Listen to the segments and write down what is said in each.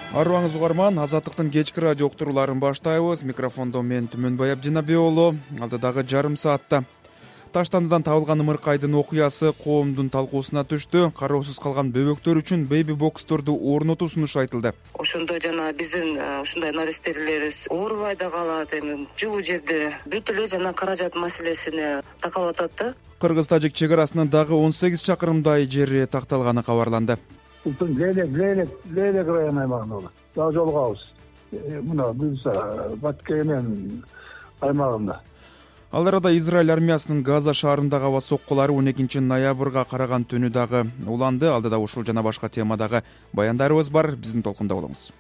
Арыбаңыз угарман, Азаттыктын кечки радио уктурууларын баштайбыз. Микрофондо мен Түмөнбай Абдинабек уулу. Алдыдагы жарым саатта Таштандыдан табылган ымыркайдын окуясы коомдун талкуусуна түштү. Кароосуз калган бөбөктөр үчүн бейби боксторду орнотуу сунушу айтылды. Ошондо жана биздин ушундай наристелерибиз оорубай да калат, эми жугуу жерде бүт эле жана каражат маселесине такалып атат да. Кыргыз-тажик чек арасынан дагы 18 чакырымдай жер такталганы кабарланды. Ултун Лейлек район аймагында болот. Дагы жолугабыз. Мына биз Баткенен аймагында. Ал арада Израиль армиясынын Газа шаарындагы аба соккулары 12 ноябрга караган түнү дагы уланды. Алдыда ушул жана башка темадагы баяндарыбыз бар. Биздин толкунда болуңуз.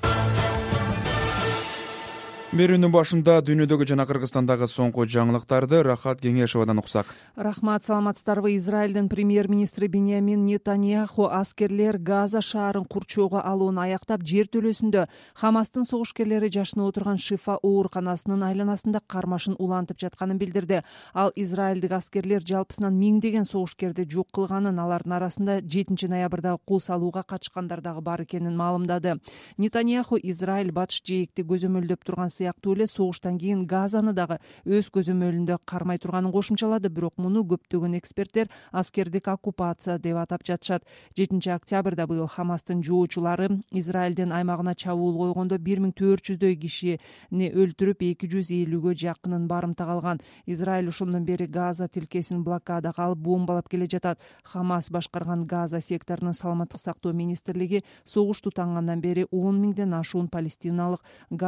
Берүүнүн башында дүйнөдөгү жана Кыргызстандагы соңку жаңылыктарды Рахат Кеңешовадан уксак. Рахмат, саламатсыздарбы. Израилдин премьер-министри Биньямин Нетаньяху аскерлер Газа шаарын курчоого алууну аяктап, жер төлөсүндө Хамастын согушкерлери жашынып отурган Шифа ооруканасынын айланасында кармашын улантып жатканын билдирди. Ал израилдик аскерлер жалпысынан миңдеген согушкерди жок кылганын, алардын арасында 7 ноябрдагы кол салууга катышкандар дагы бар экенин маалымдады. Нетаньяху Израиль батыш жээкти көзөмөлдөп турган сыяктуу эле согуштан кийин Газаны дагы өз көзөмөлүндө кармай турганын кошумчалады. Бирок муну көптөгөн эксперттер аскердик оккупация деп атап жатышат. 7 октябрда быйыл Хамастын жоочулары Израилдин аймагына чабуул койгондо 1400дөй кишини өлтүрүп, 250гө жакынын барымтага алган. Израиль ошондон бери Газа тилкесин блокадага алып, бомбалап келе жатат. Хамас башкарган Газа секторунун саламаттык сактоо министрлиги согуш тутангандан бери 10 миңден ашуун палестиналык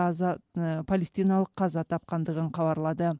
каза тапкандыгын кабарлады.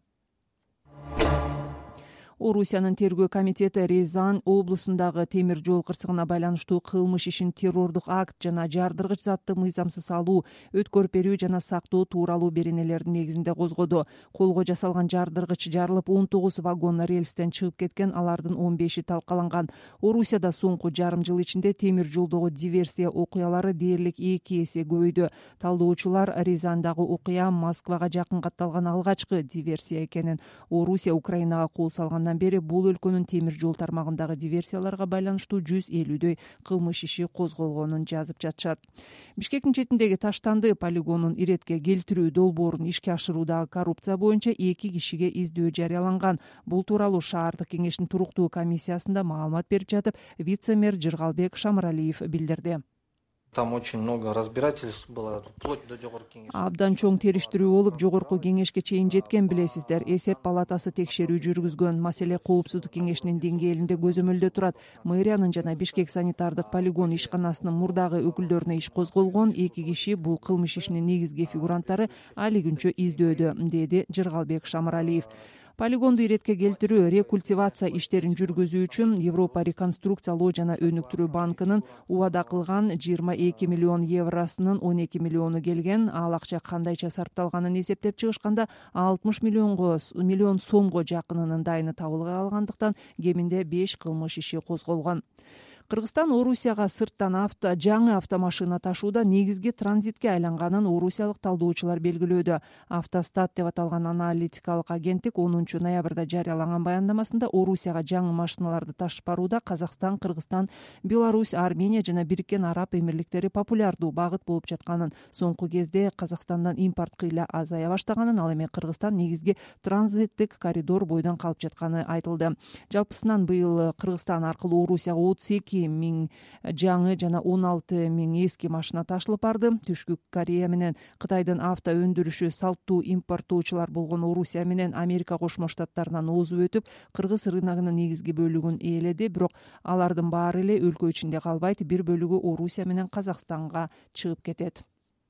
Орусиянын тергөө комитети Рязань облусундагы темир жол кырсыгына байланыштуу кылмыш ишин террордук акт жана жардыргыч затты мыйзамсыз алуу, өткөрүп берүү жана сактоо тууралуу беренелердин негизинде козгоду. Колго жасалган жардыргыч жарылып, 19 вагон рельстен чыгып кеткен, алардын 15и талкаланган. Орусияда соңку жарым жыл ичинде темир жолдогу диверсия окуялары дээрлик 2 эсе көбөйдү. Талдоочулар Рязандагы окуя Москвага жакын катталган алгачкы диверсия экенин, Орусия Украинага кол салгандан бери бул өлкөнүн темир жол тармагындагы диверсияларга байланыштуу 150дөй кылмыш иши козголгонун жазып жатышат. Бишкектин четиндеги Таштанды полигонун иретке келтирүү долбоорун ишке ашыруудагы коррупция боюнча 2 кишиге издөө жарыяланган. Бул тууралуу шаардык кеңештин туруктуу комиссиясында маалымат берип жатып, вице-мэр Жыргалбек Шамыралиев билдирди. Там очень много разбирательств было, вплоть до жогорку кеңеш. Абдан чоң териштирүү болуп, жогорку кеңешке чейин жеткен, билесиздер. Эсеп палатасы текшерүү жүргүзгөн. Маселе коопсуздук кеңешинин деңгээлинде көзөмөлдө турат. Мэриянын жана Бишкек санитардык полигон ишканасынын мурдагы өкүлдөрүнө иш козголгон. 2 киши бул кылмыш ишинин негизги фигуранттары али күнчө издөөдө, деди Жыргалбек Шамыралиев. Полигонду иретке келтирүү, рекультивация иштерин жүргүзүү үчүн Европа реконструкциялоо жана өнүктүрүү банкынын убада кылган 22 миллион евросунун 12 миллиону келген. Ал акча кандайча сарпталганын эсептеп чыгышканда 60 миллион сомго жакынынын дайыны табылга алгандыктан кеминде 5 кылмыш иши козголгон. Кыргызстан Орусияга сырттан жаңы автомашина ташууда негизги транзитке айланганын орусиялык талдоочулар белгилөөдө. Автостат деп аталган аналитикалык агенттик 10 ноябрда жарыялаган баяндамасында Орусияга жаңы машиналарды ташып барууда Казакстан, Кыргызстан, Беларусь, Армения жана Бириккен Араб Эмирликтери популярдуу багыт болуп жатканын, соңку кезде Казакстандан импорт кыйла азая баштаганын, ал эми Кыргызстан негизги транзиттик коридор бойдон калып жатканы айтылды. Жалпысынан быйыл Кыргызстан аркылуу Орусияга 32 миң жаңы жана 16 миң эски машина ташылып барды. Түшкү Корея менен Кытайдын авто өндүрүшү салттуу импорттоочулар болгон Орусия менен Америка Кошмо Штаттарынан озуп өтүп, кыргыз рыногунун негизги бөлүгүн ээледи. Бирок алардын баары эле өлкө ичинде калбайт, бир бөлүгү Орусия менен Казакстанга чыгып кетет.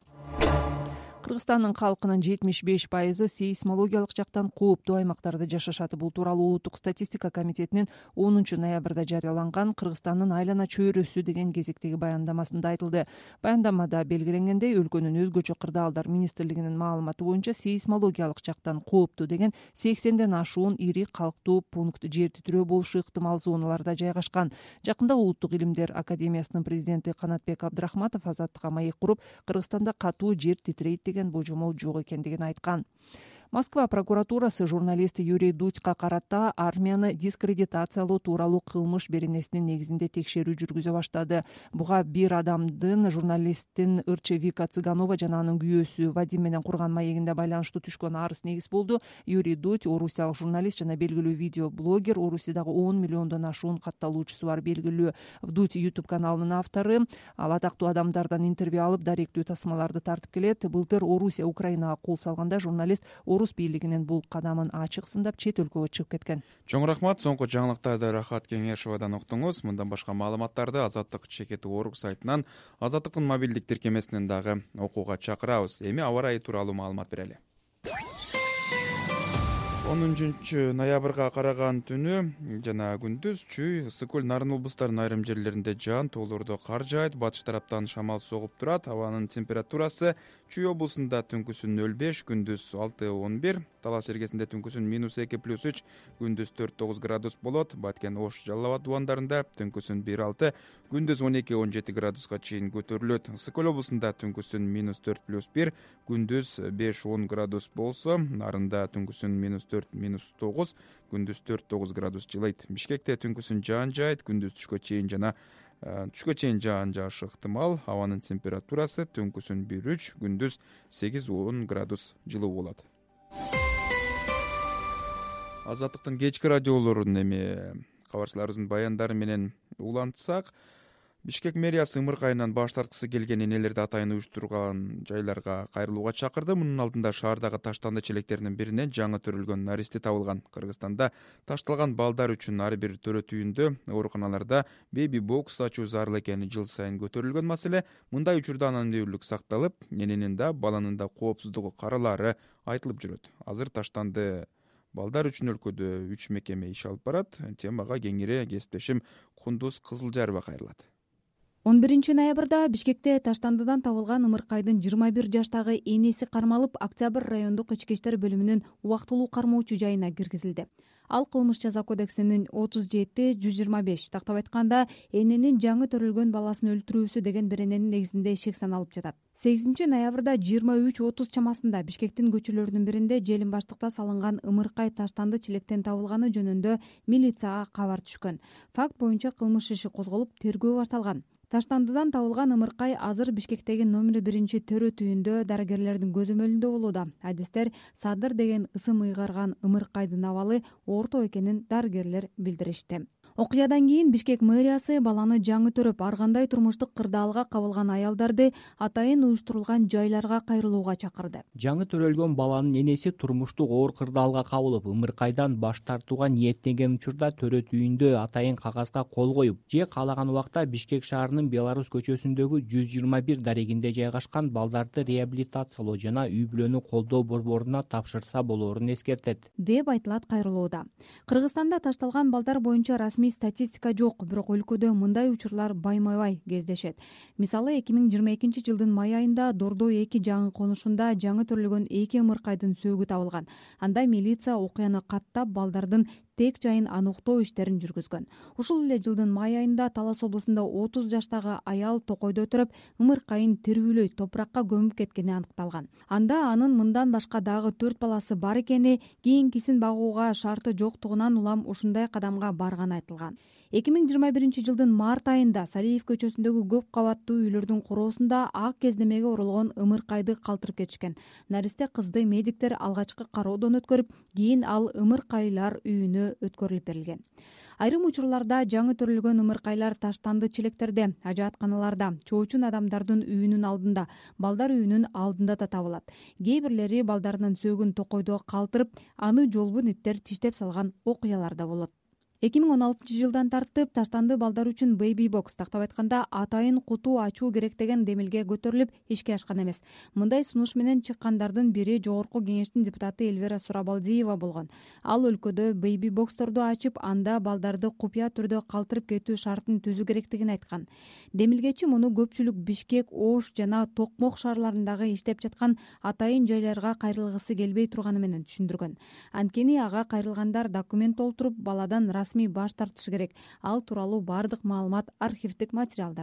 Кыргызстандын калкынын 75% сейсмологиялык жактан кооптуу аймактарда жашашат. Бул тууралуу Улуттук статистика комитетинин 10 ноябрда жарыяланган Кыргызстандын айлана чөйрөсү деген кезектеги баяндамасында айтылды. Баяндамада белгиленгендей, өлкөнүн өзгөчө кырдаалдар министрлигинин маалыматы боюнча сейсмологиялык жактан кооптуу деген 80ден ашуун ири калктуу пункт жер титирөө болушу ыктымал зоналарда жайгашкан. Жакында Улуттук илимдер академиясынын президенти Канатбек Абдрахматов Азаттыкка маек куруп, Кыргызстанда катуу жер титирейт деген божомол жок экендигин айткан. Москва прокуратурасы журналист Юрий Дудька карата армияны дискредитациялоо тууралуу кылмыш беренесинин негизинде текшерүү жүргүзө баштады. Буга бир адамдын журналисттин ырчы Вика Цыганова жана анын күйөөсү Вадим менен курган маегинде байланыштуу түшкөн арыз негиз болду. Юрий Дудь орусиялык журналист жана белгилүү видеоблогер, Орусиядагы 10 миллиондон ашуун катталуучусу бар белгилүү. Дудь YouTube каналынын автору, ал атактуу адамдардан интервью алып, даректүү тасмаларды тартып келет. Былтыр Орусия Украинага кол салганда журналист орус бийлигинин бул кадамын ачык сындап чет өлкөгө чыгып кеткен. Чоң рахмат. Соңку жаңылыктарды Рахат Кеңешовадан уктуңуз. Мындан башка маалыматтарды Азаттык ЧКТ.org сайтынан, Азаттыктын мобилдик тиркемесинен дагы окууга чакырабыз. Эми аба ырайы тууралуу маалымат берели. 10 ноябрга караган түнү жана күндүз чүй, Ысык-Көл, Нарын облустарынын айрым жерлеринде жаан тоолордо кар жаайт, батыш тараптан шамал согуп турат. Абанын температурасы Чүй облусунда түнкүсүн 0,5, күндүз 6-11, Талас жергесинде түнкүсүн -2+3, күндүз 4-9 градус болот. Баткен, Ош, Жалал Абад дубандарында түнкүсүн 1-6, күндүз 12-17 градуска чейин көтөрүлөт. Ысык-Көл облусунда түнкүсүн -4+1, күндүз 5-10 градус болсо, Нарында түнкүсүн -4-9, күндүз 4-9 градус жылыйт. Бишкекте түнкүсүн жаан жаайт, күндүз түшкө чейин жаан жаашы ыктымал. Абанын температурасы түнкүсүн 1-3, күндүз 8-10 градус жылуу болот. Азаттыктын кечки радиолорунун эми кабарчыларыбыздын баяндары менен улантсак, Бишкек мэриясы ымырк айынан баш тарткысы келген энелерди атайын уюштурган жайларга кайрылууга чакырды. Мунун алдында шаардагы таштанды челектеринин биринен жаңы төрөлгөн наристе табылган. Кыргызстанда ташталган балдар үчүн ар бир төрөт үйүндө, ооруканаларда беби бокс ачуу зарыл экени жыл сайын көтөрүлгөн маселе. Мындай учурда анонимдүүлүк сакталып, эненин да, баланын да коопсуздугу каралаары айтылып жүрөт. Азыр таштанды балдар үчүн өлкөдө 3 мекеме иш алып барат. Темага кеңири кесиптешим Кундуз Кызылжарова кайрылат. 11 ноябрда Бишкекте таштандыдан табылган ымыркайдын 21 жаштагы энеси кармалып, Октябрь райондук ички иштер бөлүмүнүн убактылуу кармоочу жайына киргизилди. Ал кылмыш жаза кодексинин 37-125, тактап айтканда, эненин жаңы төрөлгөн баласын өлтүрүүсү деген берененин негизинде ишек саналып жатат. 8 ноябрда 23:30 чамасында Бишкектин көчөлөрүнүн биринде Желин баштыкта салынган ымыркай таштанды челектен табылганы жөнүндө милицияга кабар түшкөн. Факт боюнча кылмыш иши козголуп, тергөө башталган. Таштандыдан табылган ымыркай азыр Бишкектеги номер 1 төрөт үйүндө дарыгерлердин көзөмөлүндө болууда. Адистер Садыр деген ысым ыйгарган ымыркайдын абалы орто экенин дарыгерлер билдиришти. Окуядан кийин Бишкек мэриясы баланы жаңы төрөп, ар кандай турмуштук кырдаалга кабылган аялдарды атайын уюштурулган жайларга кайрылууга чакырды. Жаңы төрөлгөн баланын энеси турмуштук оор кырдаалга кабылып, ымыркайдан баш тартууга ниеттенген учурда төрөт үйүндө атайын кагазга кол коюп, же каалаган убакта Бишкек шаарынын Беларусь көчөсүндөгү 121 дарегинде жайгашкан балдарды реабилитациялоо жана үй-бүлөнү колдоо борборуна тапшырса болоорун эскертет, деп айтылат кайрылууда. Кыргызстанда ташталган балдар боюнча расмий статистика жок, бирок өлкөдө мындай учурлар байма-бай кездешет. Мисалы 2022 жылдын май айында Дордо 2 жаңы конушунда жаңы төрөлгөн 2 ымыркайдын сөөгү табылган. Анда милиция окуяны каттап, балдардын тек жайын аныктоо иштерин жүргүзгөн. Ушул эле жылдын май айында Талас облусунда 30 жаштагы аял токойдо отуруп, ымыркайын тирүүлөй топуракка көмүп кеткени аныкталган. Анда анын мындан башка дагы 4 баласы бар экени, кийинкисин багууга шарты жоктугунан улам ушундай кадамга барганы айтылган. 2021 жылдын март айында Салиев көчөсүндөгү көп кабаттуу үйлөрдүн короосунда ак кездемеге урулган ымыркайды калтырып кетишкен. Наристе кызды медиктер алгачкы кароодон өткөрүп, кийин ал ымыркайлар үйүнө өткөрүлүп берилген. Айрым учурларда жаңы төрөлгөн ымыркайлар таштанды челектерде, ажаатканаларда, чоочун адамдардын үйүнүн алдында, балдар үйүнүн алдында да табылат. Кээ бирлери балдарынын сөөгүн токойдо калтырып, аны жолбун иттер тиштеп салган окуялар да болот. 2016 жылдан тартып таштанды балдар үчүн бейби бокс, тактап айтканда атайын куту ачуу керек деген демилге көтөрүлүп, ишке ашкан эмес. Мындай сунуш менен чыккандардын бири Жогорку кеңештин депутаты Эльвира Сурабалдиева болгон. Ал өлкөдө бейби боксторду ачып, анда балдарды купуя түрдө калтырып кетүү шартын түзүү керектигин айткан. Демилгечи муну көпчүлүк Бишкек, Ош жана Токмок шаарларындагы иштеп жаткан атайын жайларга кайрылгысы келбей турганы менен түшүндүргөн. Анткени ага кайрылгандар документ толтуруп, баладан расмий баш тартышы керек. Ал тууралуу бардык маалымат архивдик материалдарда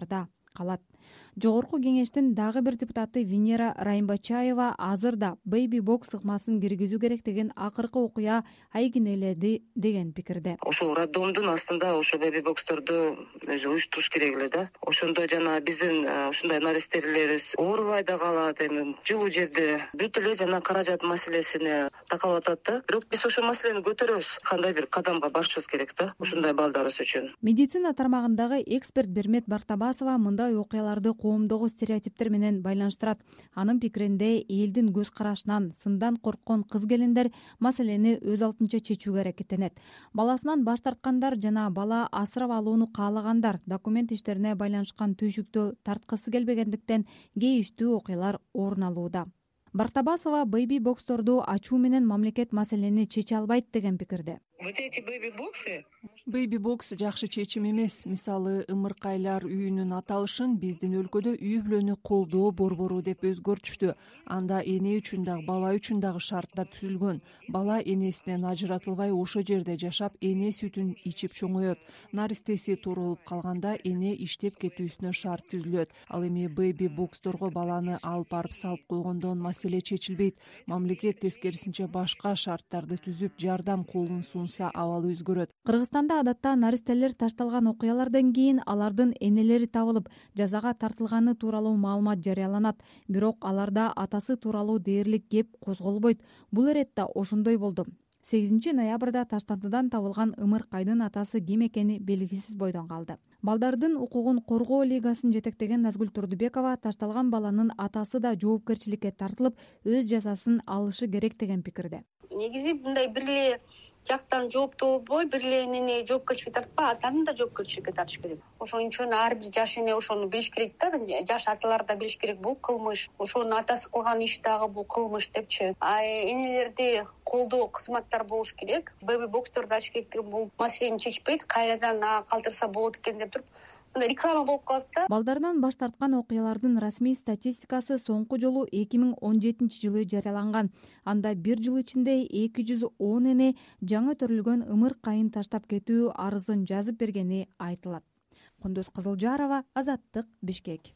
калат. Жогорку кеңештин дагы бир депутаты Венера Райымбачаева азыр да бейби бокс ыкмасын киргизүү керек деген акыркы окуя айкинеледи деген пикирде. Ошол роддомдун астында ошо беби боксторду өзү уюштуруш керек эле да. Ошондо жана биздин ушундай наристелерибиз оорубай да калат, эми жылуу жерде бүт эле жана каражат маселесине такалып атат да. Бирок биз ошол маселени көтөрөбүз, кандай бир кадамга барышыбыз керек да ушундай балдарыбыз үчүн. Медицина тармагындагы эксперт Бермет Бартабасова мындай окуяларды коомдогу стереотиптер менен байланыштырат. Анын пикиринде элдин көз карашынан сындан корккон кыз келиндер маселени өз алдынча чечүүгө аракеттенет. Баласынан баш тарткандар жана бала асырап алууну каалагандар документ иштерине байланышкан түйшүктү тарткысы келбегендиктен кейиштүү окуялар орун алууда. Бартабасова бейби боксторду ачуу менен мамлекет маселени чече албайт деген пикирде. Вот эти бейби-боксы бейби бокс жакшы чечим эмес. Мисалы, ымыркайлар үйүнүн аталышын биздин өлкөдө үй бүлөнү колдоо борбору деп өзгөртүштү. Анда эне үчүн дагы бала үчүн дагы шарттар түзүлгөн. Бала энесинен ажыратылбай ошо жерде жашап, эне сүтүн ичип чоңоет. Наристеси тууралып калганда эне иштеп кетүүсүнө шарт түзүлөт. Ал эми бейби боксторго баланы алып барып салып койгондон маселе чечилбейт. Мамлекет тескерисинче башка шарттарды түзүп, жардам колун сунса абалы өзгөрөт. Кыргызстанда адатта наристелер ташталган окуялардан кийин алардын энелери табылып, жазага тартылганы тууралуу маалымат жарыяланат. Бирок аларда атасы тууралуу дээрлик кеп козголбойт. Бул эретте ошондой болду. 8 ноябрда Таштандыдан табылган Ымыркайдын атасы ким экени белгисиз бойдон калды. Балдардын укугун коргоо лигасын жетектеген Назгүл Турдубекова ташталган баланын атасы да жоопкерчиликке тартылып, өз жазасын алышы керек деген пикирде. Негизи мындай бир эле жактан жооптуу болбой, бир эле энени жоопкерчиликке тартпай, атаны да жоопкерчиликке тартыш керек. Ошон үчүн ар бир жаш эне ошону билиш керек да, жаш аталар да билиш керек, бул кылмыш, ошонун атасы кылган иш дагы бул кылмыш депчи. Энелерди колдоо кызматтар болуш керек. Беби боксторду ачыш керек деген бул маселени чечпейт, кайрадан калтырса болот экен деп туруп реклама болуп калат да. Балдардан баш тарткан окуялардын расмий статистикасы соңку жолу 2017-жылы жарыяланган. Анда бир жыл ичинде 210 эне жаңы төрүлгөн ымыркайын таштап кетүү арызын жазып бергени айтылат. Кундуз Кызылжарова, Азаттык, Бишкек.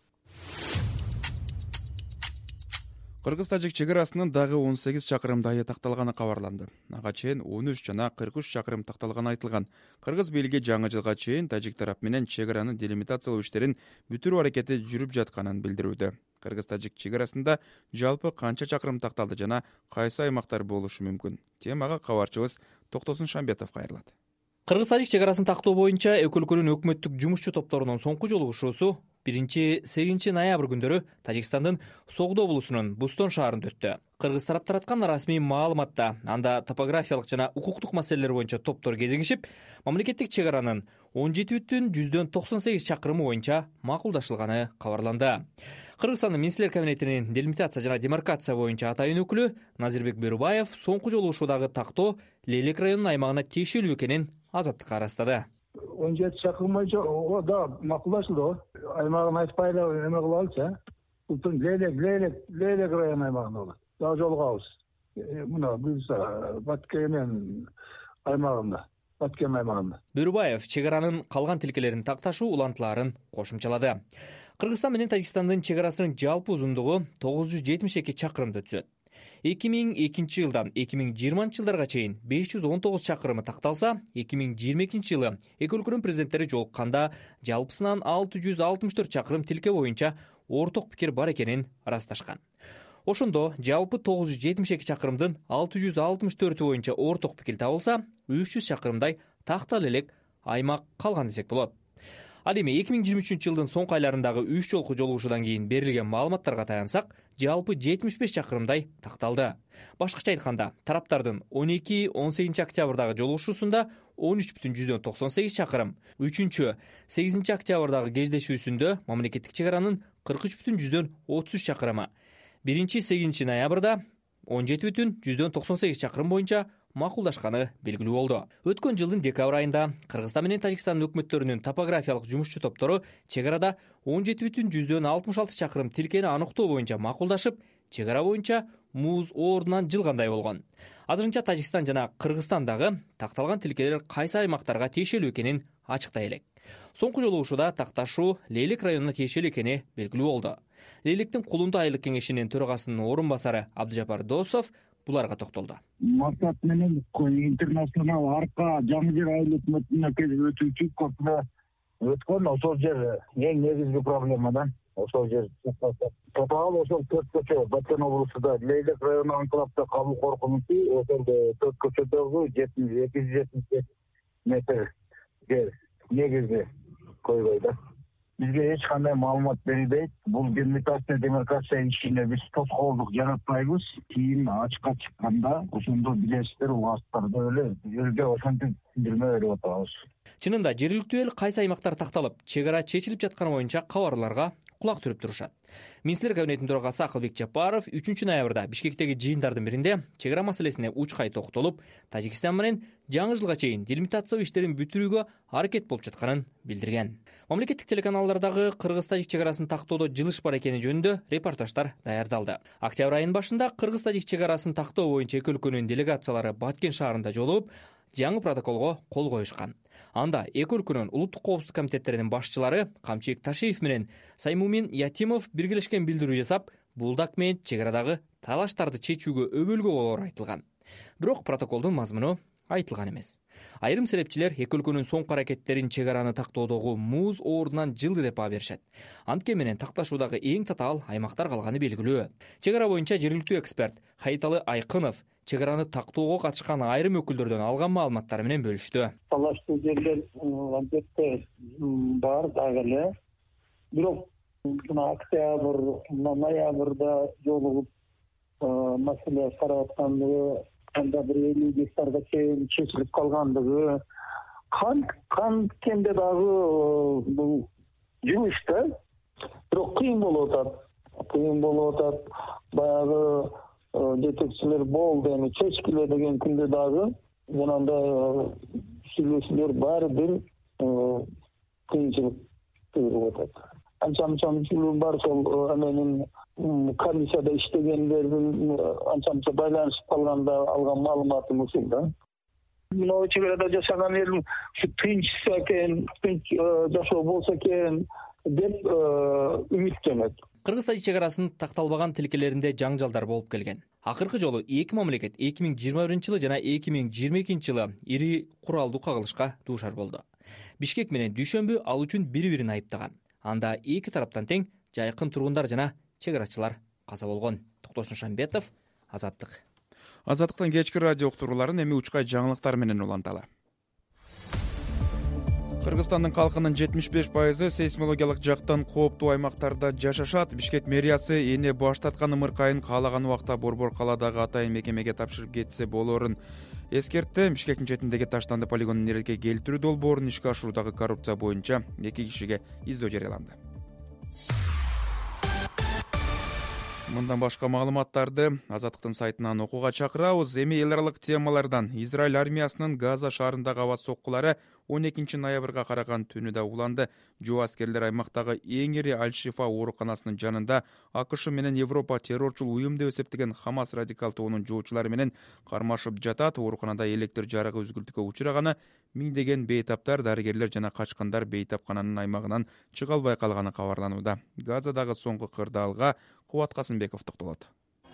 Кыргыз-тажик чек-арасынын дагы 18 чакырым дайы такталганы кабарланды. Ага чейин 13 жана 43 чакырым такталганы айтылган. Кыргыз бийлиги жаңы жылга чейин тажик тарап менен чек-араны делимитациялоо иштерин бүтүрүү аракети жүрүп жатканын билдирүүдө. Кыргыз-тажик чек-арасында жалпы канча чакырым такталды жана кайсы аймактар болушу мүмкүн? Темага кабарчыбыз Токтосун Шамбетов кайрылат. Кыргыз-тажик чек-арасын тактоо боюнча эки өлкөнүн өкмөттүк жумушчу топторунун соңку жолугушуусу 1-8 ноябрь күндөрү Тажикстандын Согдо облусунун Бустон шаарында өттү. Кыргыз тарап тараткан расмий маалыматта анда топографиялык жана укуктук маселелер боюнча топтор кезигишип, мамлекеттик чек-аранын 17,98 чакырымы боюнча макулдашылганы кабарланды. Кыргызстандын Министрлер кабинетинин делимитация жана демаркация боюнча атайын өкүлү Назирбек Берубаев соңку жолугушуудагы тактоо Лелек районунун аймагына тиешелүү экенин Азаттыкка арастады. 17 чакырым боюнча да макулдашылды. Аймагын айтпай эле эме кылалычы. Бул Лелек районунун аймагында болот. Дагы жолугабыз. Мына биз Баткен аймагында. Берубаев чек-аранын калган тилкелерин такташуу улантыларын кошумчалады. Кыргызстан менен Тажикстандын чек-арасынын жалпы узундугу 972 чакырымды түзөт. 2002 жылдан 2020 жылдарга чейин 519 чакырымы такталса, 2022 жылы эки өлкөнүн президенттери жолукканда жалпысынан 664 чакырым тилке боюнча орток пикир бар экенин ырасташкан. Ошондо жалпы 972 чакырымдын 664 боюнча орток пикир табылса, 300 чакырымдай тактала элек аймак калган десек болот. Ал эми 2023 жылдын соңку айларындагы 3 жолку жолугушуудан кийин берилген маалыматтарга таянсак, жалпы 75 чакырымдай такталды. Башкача айтканда, тараптардын 12-18 октябрдагы жолугушуусунда 13,98 чакырым, 3-8 октябрдагы кездешүүсүндө мамлекеттик чек-аранын 43,33 чакырымы, 1-8 ноябрда 17,98 чакырым боюнча макулдашканы белгилүү болду. Өткөн жылдын декабрь айында Кыргызстан менен Тажикстандын өкмөттөрүнүн топографиялык жумушчу топтору чек-арада 17,66 чакырым тилкени аныктоо боюнча макулдашып, чек-ара боюнча муз ордунан жылгандай болгон. Азырынча Тажикстан жана Кыргызстан дагы такталган тилкелер кайсы аймактарга тиешелүү экенин ачыктай элек. Соңку жолу ушуда такташуу Лейлек районуна тиешелүү экени белгилүү болду. Лейлектин Кулунду айылык кеңешинин төрагасынын орун басары Абдыжапар Досов буларга токтолду. Максат менен интернационал арка жаңы жер айыл өкмөтүнө өтүүчү көпүнө өткөн ошол жер эң негизги проблема да. Ошол жер тотал ошол 4 көчө Баткен облусунда Лейлек району анклавда калуу коркунучу ошол 4 көчөдөгү 270 метр жер негизги койбой да. Бизге эч кандай маалымат берилбейт. Бул демилитация демаркация ишине биз тоскоолдук жаратпайбыз. Кийин ачыкка чыкканда ошондо билесиздер убактарды элге ошентип билдирме берип атабыз. Чынында жергиликтүү эл кайсы аймактар такталып, чек ара чечилип жатканы боюнча кабарларга кулак түрүп турушат. Министрлер кабинетинин төрагасы Акылбек Жапаров 3 ноябрда Бишкектеги жыйындардын биринде чек ара маселесине учкай токтолуп, Тажикстан менен жаңы жылга чейин делимитация иштерин бүтүрүүгө аракет болуп жатканын билдирген. Мамлекеттик телеканалдардагы кыргыз-тажик чек арасын тактоодо жылыш бар экени жөнүндө репортаждар даярдалды. Октябрь айынын башында кыргыз-тажик чек арасын тактоо боюнча эки өлкөнүн делегациялары Баткен шаарында жолугуп, жаңы протоколго кол коюшкан. Анда эки өлкөнүн улуттук коопсуздук комитеттеринин башчылары Камчыбек Ташиев менен Саймумин Ятимов биргелешкен билдирүү жасап, бул документ чек арадагы талаштарды чечүүгө өбөлгө болоору айтылган. Бирок протоколдун мазмуну айтылган эмес. Айрым серепчилер эки өлкөнүн соңку аракеттерин чек араны тактоодогу муз оорунан жылды деп баа беришет. Антке менен такташуудагы эң татаал аймактар калганы белгилүү. Чек ара боюнча жергиликтүү эксперт Хайталы Айкынов чек араны тактоого катышкан айрым өкүлдөрдөн алган маалыматтары менен бөлүштү. Талаштуу жерлер албетте бар дагы эле. Бирок октябрь, ноябрда жолугуп маселе карап аткандыгы, анда бир 50 гектарга чейин чечилип калгандыгы, канткенде дагы бул жумуш да. Бирок кыйын болуп атат. Баягы жетекчилер болду, эми чечкиле деген күндө дагы жанагындай сүйлөшүүлөр баары бир кыйынчылык тууруп атат. Анча мүчөлүү бар, сол эменин комиссияда иштегендердин анча байланышып калганда алган маалыматым ушул да. Мына чек арада жашаган эл тынчса экен, тынч жашоо болсо экен деп үмүттөнөт. Кыргыз-тажик чек арасынын такталбаган тилкелеринде жаңжалдар болуп келген. Акыркы жолу эки мамлекет 2021-жылы жана 2022-жылы ири куралдуу кагылышка дуушар болду. Бишкек менен Дүйшөмбү ал үчүн бири-бирин айыптаган. Анда эки тараптан тең жайкын тургундар жана чек арачылар каза болгон. Токтосун Шамбетов, Азаттык. Азаттыктын кечки радио уктурууларын эми учкай жаңылыктар менен уланталы. Кыргызстандын калкынын 75% сейсмологиялык жактан кооптуу аймактарда жашашат. Бишкек мэриясы эне баштаткан ымыркайын каалаган убакта борбор каладагы атайын мекемеге тапшырып кетсе болоорун эскертти. Бишкектин четиндеги Таштанды полигонун эрке келтирүү долбоорун ишке ашыруудагы коррупция боюнча 2 кишиге издөө жарыяланды. Мындан башка маалыматтарды Азаттыктын сайтынан окууга чакырабыз. Эми эл аралык темалардан Израиль армиясынын Газа шаарындагы аба соккулары 12 ноябрга караган түнүдө уланды. Жоо аскерлер аймактагы эң ири Аль-Шифа ооруканасынын жанында АКШ менен Европа террорчул уюм деп эсептеген Хамас радикал тобунун жоочулары менен кармашып жатат. Ооруканада электр жарыгы үзгүлтүккө учураганы, миңдеген бейтаптар, дарыгерлер жана качкандар бейтапкананын аймагынан чыга албай калганы кабарланууда. Газадагы соңку кырдаалга Кубат Касымбеков токтолот.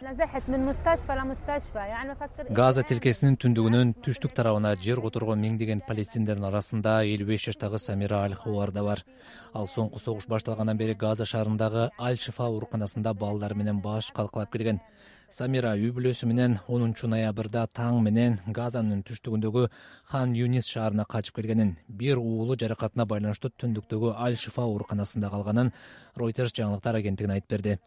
Газа тилкесинин түндүгүнүн түштүк тарабына жер которгон миңдеген палестиндердин арасында 55 жаштагы Самира Аль-Хуар да бар. Ал соңку согуш башталгандан бери Газа шаарындагы Аль-Шифа ооруканасында балдар менен баш калкалап келген. Самира үй бүлөсү менен 10 ноябрда таң менен Газанын түштүгүндөгү Хан Юнис шаарына качып келгенин, бир уулу жаракатына байланыштуу түндүктөгү Аль-Шифа ооруканасында калганын Reuters жаңылыктар агенттигине айтып берди.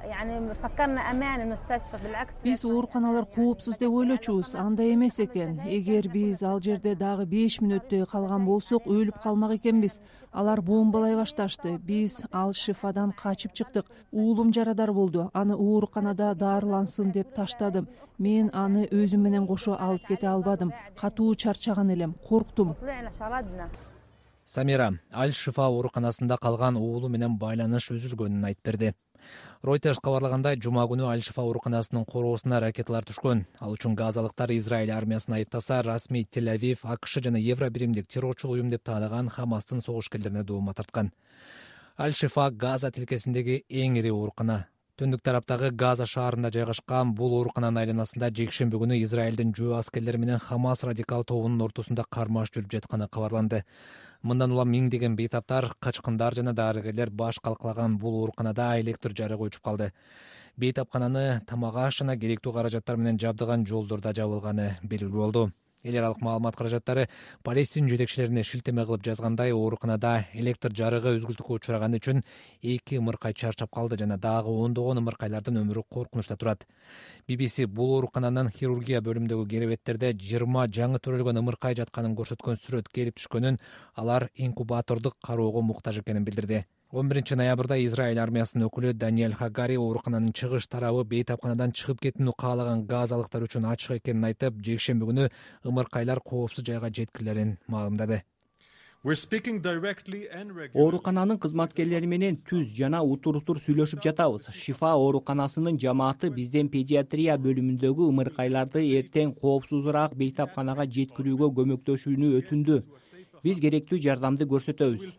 Биз ооруканалар коопсуз деп ойлочубуз, андай эмес экен. Эгер биз ал жерде дагы 5 мүнөттөй калган болсок, өлүп калмак экенбиз. Алар бомбалай башташты. Биз Аль-Шифадан качып чыктык. Уулум жарадар болду. Аны ооруканада дарылансын деп таштадым. Мен аны өзүм менен кошо алып кете албадым. Катуу чарчаган элем, корктум. Самира Аль-Шифа ооруканасында калган уулу менен байланыш үзүлгөнүн айтып берди. Reuters кабарлагандай, жума күнү Аль-Шифа ооруканасынын короосуна ракеталар түшкөн. Ал үчүн газалыктар Израиль армиясын айыптаса, расмий Тель-Авив АКШ жана Евробиримдик террорчул уюм деп тааныган Хамастын согушкерлерине доомат тарткан. Аль-Шифа Газа тилкесиндеги эң ири оорукана. Түндүк тараптагы Газа шаарында жайгашкан бул оорукананын айланасында жекшемби күнү Израилдин жөө аскерлери менен Хамас радикал тобунун ортосунда кармаш жүрүп жатканы кабарланды. Мындан улам миңдеген бейтаптар, качкындар жана дарыгерлер баш калкалаган бул ооруканада электр жарыгы өчүп калды. Бейтапкананы тамак аш жана керектүү каражаттар менен жабдыган жолдорда жабылганы белгилүү болду. Эл аралык маалымат каражаттары Палестин жетекчилерине шилтеме кылып жазгандай, ооруканада электр жарыгы үзгүлтүккө учураганы үчүн 2 ымыркай чарчап калды жана дагы ондогон ымыркайлардын өмүрү коркунучта турат. BBC бул оорукананын хирургия бөлүмүндөгү керебеттерде 20 жаңы төрөлгөн ымыркай жатканын көрсөткөн сүрөт келип түшкөнүн, алар инкубатордук кароого муктаж экенин билдирди. 11 ноябрда Израиль армиясынын өкүлү Даниэль Хагари оорукананын чыгыш тарабы бейтапканадан чыгып кетүүнү каалаган газалыктар үчүн ачык экенин айтып, жекшемби күнү ымыркайлар коопсуз жайга жеткилерин маалымдады. Оорукананын кызматкерлери менен түз жана утур-утур сүйлөшүп жатабыз. Шифа ооруканасынын жамааты бизден педиатрия бөлүмүндөгү ымыркайларды эртең коопсузураак бейтапканага жеткирүүгө көмөктөшүүнү өтүндү. Биз керектүү жардамды көрсөтөбүз,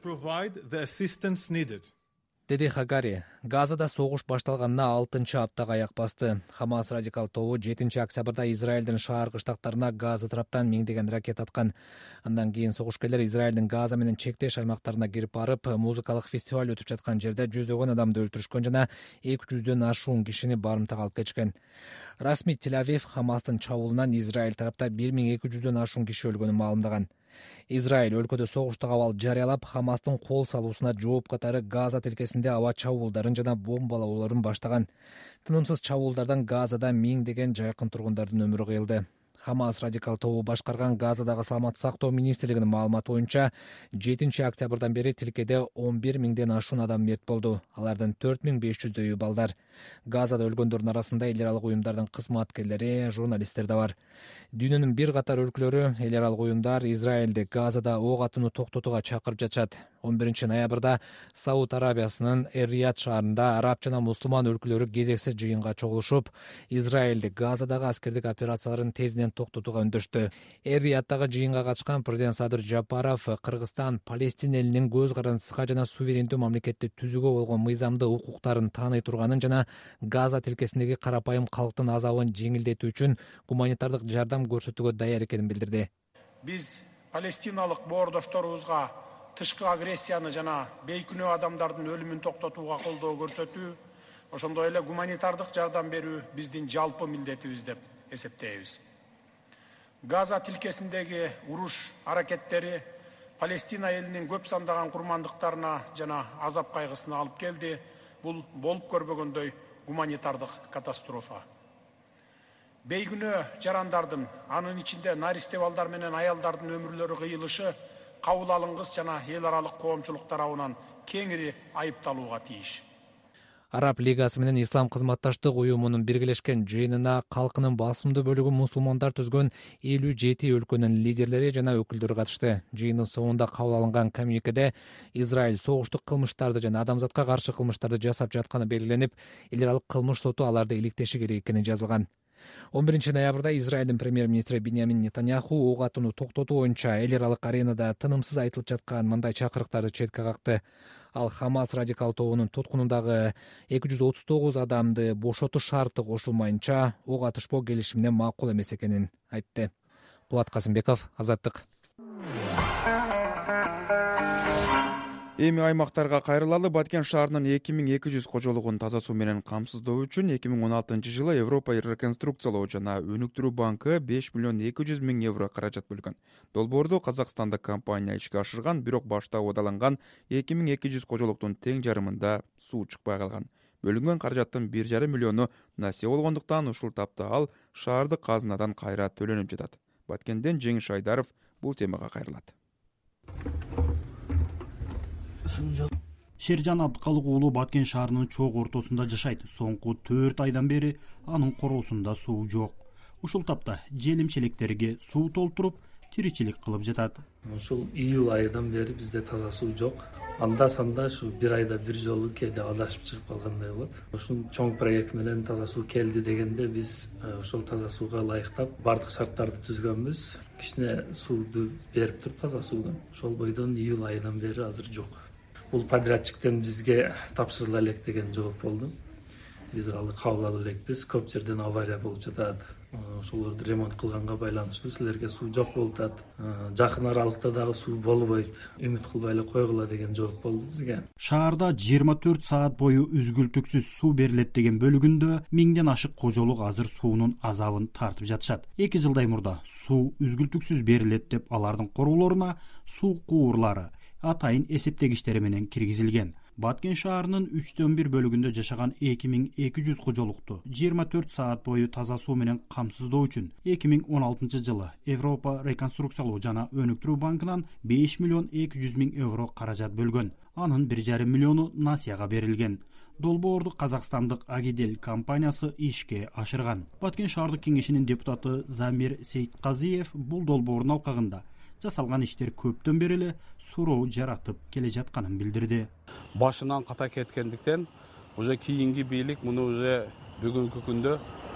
деди Хагари. Газада согуш башталганына 6-аптага аяк басты. Хамас радикал тобу 7-октябрда Израилдин шаар кыштактарына Газа тараптан миңдеген ракет аткан. Андан кийин согушкерлер Израилдин Газа менен чектеш аймактарына кирип барып, музыкалык фестиваль өтүп жаткан жерде жүзөгөн адамды өлтүрүшкөн жана 200дөн ашуун кишини барымтага алып кетишкен. Расмий Тель-Авив Хамастын чабуулунан Израиль тарапта 1200дөн ашуун киши өлгөнүн маалымдаган. Израиль өлкөдө согуштук абал жарыялап, Хамастын кол салуусуна жооп катары Газа тилкесинде аба чабуулдарын жана бомбалоолорун баштаган. Тынымсыз чабуулдардан Газада миңдеген жайкын тургундардын өмүрү кыйылды. Хамас радикал тобу башкарган Газадагы саламаттык сактоо министрлигинин маалыматы боюнча 7-октябрдан бери тилкеде 11 миңден ашуун адам мерт болду. Алардын 4500дөйү балдар. Газада өлгөндөрдүн арасында эл аралык уюмдардын кызматкерлери, журналисттер да бар. Дүйнөнүн бир катар өлкөлөрү, эл аралык уюмдар Израилди Газада ок атууну токтотууга чакырып жатышат. 11 ноябрда Сауд Арабиясынын Эр-Рияд шаарында араб жана мусулман өлкөлөрү кезексиз жыйынга чогулушуп, Израилди Газадагы аскердик операцияларын тезинен токтотууга үндөштү. Эр-Рияddагы жыйынга катышкан президент Садыр Жапаров Кыргызстан Палестина элинин көз карандыска жана суверендүү мамлекетти түзүүгө болгон мыйзамдуу укуктарын тааный турганын жана Газа тилкесиндеги карапайым калктын азабын жеңилдетүү үчүн гуманитардык жардам көрсөтүүгө даяр экенин билдирди. Биз палестиналык боордошторубузга тышкы агрессияны жана бейкүнөө адамдардын өлүмүн токтотууга колдоо көрсөтүү, ошондой эле гуманитардык жардам берүү биздин жалпы милдетибиз деп эсептейбиз. Газа тилкесиндеги уруш аракеттери Палестина элинин көп сандаган курмандыктарына жана азап кайгысына алып келди. Бул болуп көрбөгөндөй гуманитардык катастрофа. Бейкүнөө жарандардын, анын ичинде наристе балдар менен аялдардын өмүрлөрү кыйылышы кабыл алынгыс жана эл аралык коомчулук тарабынан кеңири айыпталууга тийиш. Араб лигасы менен Ислам кызматташтык уюмунун биргелешкен жыйынына калкынын басымдуу бөлүгү мусулмандар түзгөн 57 өлкөнүн лидерлери жана өкүлдөрү катышты. Жыйындын соңунда кабыл алынган коммюникеде Израиль согуштук кылмыштарды жана адамзатка каршы кылмыштарды жасап жатканы белгиленип, эл аралык кылмыш соту аларды иликтеши керек экени жазылган. 11 ноябрда Израилдин премьер-министри Биньямин Нетаньяху ок атууну токтотуу боюнча эл аралык аренада тынымсыз айтылып жаткан мындай чакырыктарды четке какты. Ал Хамас радикал тобунун туткунундагы 239 адамды бошотуш шарты кошулмайынча ок атышпоо келишимине макул эмес экенин айтты. Кубат Касымбеков, Азаттык. Эми аймактарга кайрылалы. Баткен шаарынын 2200 кожолугун таза суу менен камсыздоо үчүн 2016-жылы Европа реконструкциялоо жана өнүктүрүү банкы 5 миллион 200 миң евро каражат бөлгөн. Долбоорду Казакстандык компания ишке ашырган, бирок башта убадаланган 2200 кожолуктун тең жарымында суу чыкпай калган. Бөлүнгөн каражаттын 1,5 миллиону насыя болгондуктан ушул тапта ал шаардык казынадан кайра төлөнүп жатат. Баткенден Жеңиш Айдаров бул темага кайрылат. Шержан Абдыкалык уулу Баткен шаарынын чоң ортосунда жашайт. Соңку 4 айдан бери анын короосунда суу жок. Ушул тапта желим-челектерге суу толтуруп, тиричилик кылып жатат. Ушул июль айынан бери бизде таза суу жок. Анда санда ушу бир айда бир жолу кээде адашып чыгып калгандай болот. Ушул чоң проект менен таза суу келди дегенде биз ошол таза сууга ылайыктап бардык шарттарды түзгөнбүз. Кичине сууду берип туруп таза сууну. Ошол бойдон июль айынан бери азыр жок. Бул подрядчиктен бизге тапшырыла элек деген жооп болду. Биз аны кабыл ала элекпиз. Көп жерден авария болуп жатат. Ошолорду ремонт кылганга байланыштуу силерге суу жок болуп атат. Жакын аралыкта дагы суу болбойт. Үмүт кылбай эле койгула деген жооп болду бизге. Шаарда 24 саат бою үзгүлтүксүз суу берилет деген бөлүгүндө 1000ден ашык кожолук азыр суунун азабын тартып жатышат. 2 жылдай мурда суу үзгүлтүксүз берилет деп алардын корулоруна суу куурлары атайын эсептегичтери менен киргизилген. Баткен шаарынын 3/1 бөлүгүндө жашаган 2200 кожолукту 24 саат бою таза суу менен камсыздоо үчүн 2016 жылы Европа реконструкциялоо жана өнүктүрүү банкынан 5 миллион 200 миң евро каражат бөлгөн. Анын 1,5 миллиону насыяга берилген. Долбоорду казакстандык Агидел компаниясы ишке ашырган. Баткен шаардык кеңешинин депутаты Замир Сейтказиев бул долбоордун алкагында жасалган иштер көптөн бери эле суроо жаратып келе жатканын билдирди. Башынан ката кеткендиктен уже кийинки бийлик муну уже бүгүнкү күндө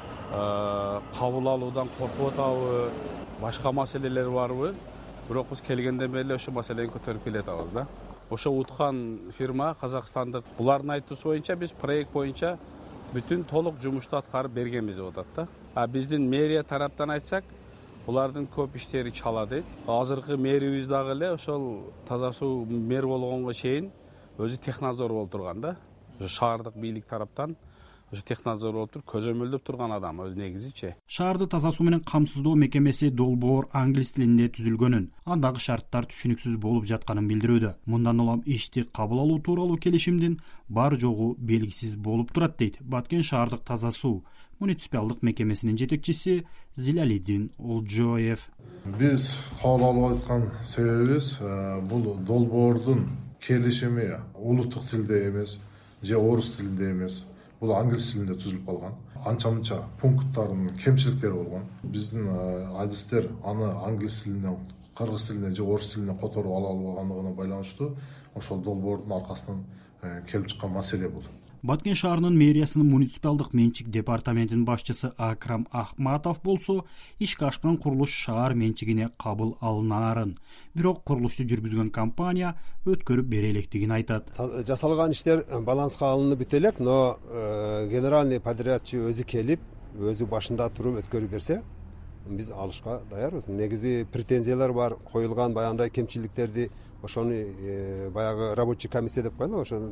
кабыл алуудан коркуп атабы, башка маселелер барбы? Бирок биз келгенден бери ошо маселени көтөрүп келатабыз да. Ошо уткан фирма казакстандык. Булардын айтуусу боюнча биз проект боюнча бүтүн толук жумушту аткарып бергенбиз деп атат да. А биздин мэрия тараптан айтсак, булардын көп иштери чала дейт. Азыркы мэрибиз дагы эле ошол таза суу мэр болгонго чейин өзү технадзор болуп турган да. Ошо шаардык бийлик тараптан ошо технадзор болуп туруп көзөмөлдөп турган адам өз негизичи. Шаарды таза суу менен камсыздоо мекемеси долбоор англис тилинде түзүлгөнүн, андагы шарттар түшүнүксүз болуп жатканын билдирүүдө. Мындан улам ишти кабыл алуу тууралуу келишимдин бар жогу белгисиз болуп турат дейт Баткен шаардык таза суу муниципалдык мекемесинин жетекчиси Зилалидин Олжоев. Биз кабыл алып аткан себебибиз бул долбоордун келишими улуттук тилде эмес, же орус тилинде эмес. Бул англис тилинде түзүлүп калган. Анча-мынча пункттардын кемчиликтери болгон. Биздин адистер аны англис тилинен, кыргыз тилине же орус тилине которуп ала албагандыгына байланыштуу ошол долбоордун аркасынан келип чыккан маселе бул. Баткен шаарынын мэриясынын муниципалдык менчик департаментинин башчысы Акрам Ахматов болсо, ишке ашкан курулуш шаар менчигине кабыл алынаарын, бирок курулушту жүргүзгөн компания өткөрүп бере электигин айтат. Жасалган иштер баланска алынып бүт элек, но генеральный подрядчы өзү келип, өзү башында туруп өткөрүп берсе, биз алышка даярбыз. Негизи претензиялар бар, коюлган баягындай кемчиликтерди ошону баягы рабочий комиссия деп коелу, ошо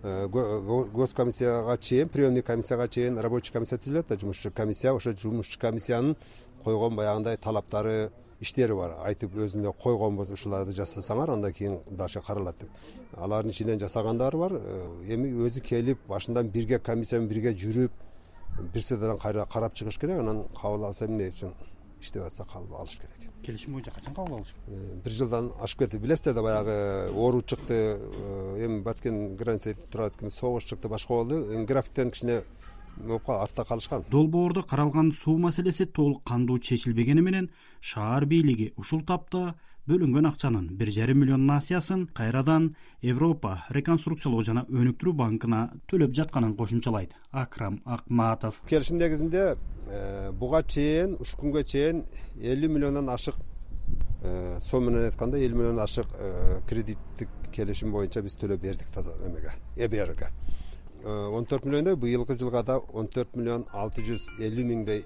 госкомиссияга чейин, приемный комиссияга чейин рабочий комиссия түзүлөт да, жумушчу комиссия, ошо жумушчу комиссиянын койгон баягындай талаптары, иштери бар. Айтып өзүнө койгонбуз, ушуларды жасасаңар, андан кийин дагы каралат деп. Алардын ичинен жасагандары бар. Эми өзү келип, башынан бирге комиссия менен бирге жүрүп, бир седадан карап чыгыш керек. Анан кабыл алса эмне үчүн иштеп атса кабыл алыш керек. Келишим боюнча качан кабыл алыш? Бир жылдан ашып кетти. Билесиздер да, баягы оору чыкты, эми Баткен границада турат, согуш чыкты, башка болду. Графиктен кичине артта калышкан. Долбоордо каралган суу маселеси толук кандуу чечилбегени менен шаар бийлиги ушул тапта бөлүнгөн акчанын 1,5 миллион насыясын кайрадан Европа реконструкциялоо жана өнүктүрүү банкына төлөп жатканын кошумчалайт Акрам Ахматов. Келишим негизинде буга чейин, ушул күнгө чейин 50 миллиондон ашык сом менен айтканда 50 миллион ашык кредиттик келишим боюнча биз төлөп бердик таза эмеге, ЭБРге. 14 миллиондай, быйылкы жылга да 14 миллион 650 миңдей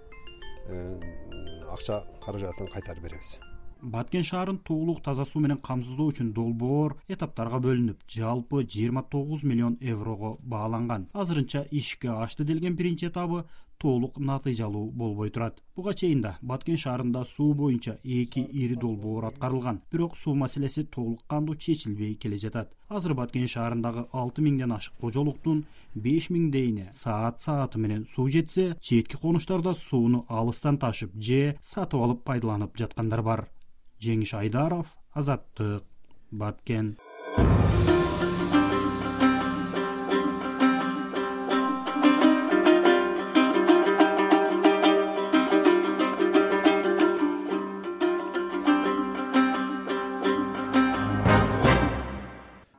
акча каражатын кайтарып беребиз. Баткен шаарын толук таза суу менен камсыздоо үчүн долбоор этаптарга бөлүнүп, жалпы 29 миллион еврого бааланган. Азырынча ишке ашты делген биринчи этабы толук натыйжалуу болбой турат. Буга чейин да Баткен шаарында суу боюнча 2 ири долбоор аткарылган, бирок суу маселеси толук кандуу чечилбей келе жатат. Азыр Баткен шаарындагы 6000ден ашык кожолуктун 5000дейине сааты менен суу жетсе, четки конуштарда сууну алыстан ташып же сатып алып пайдаланып жаткандар бар. Жеңиш Айдаров, Азаттык, Баткен.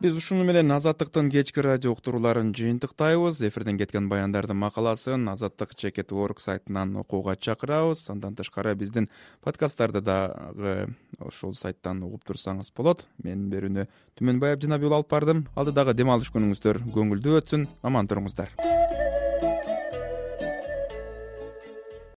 биз ушуну менен Азаттыктын кечки радио уктурууларын жыйынтыктайбыз. Эфирден кеткен баяндардын макаласын azattik.org сайтынан окууга чакырабыз. Андан тышкары биздин подкасттарды дагы ошол сайттан угуп турсаңыз болот. Менин берүүнү Түмөнбай Абдинабиұлы алып бардым. Алдыдагы дем алыш күнүңүздөр көңүлдүү өтсүн. Аман туруңуздар.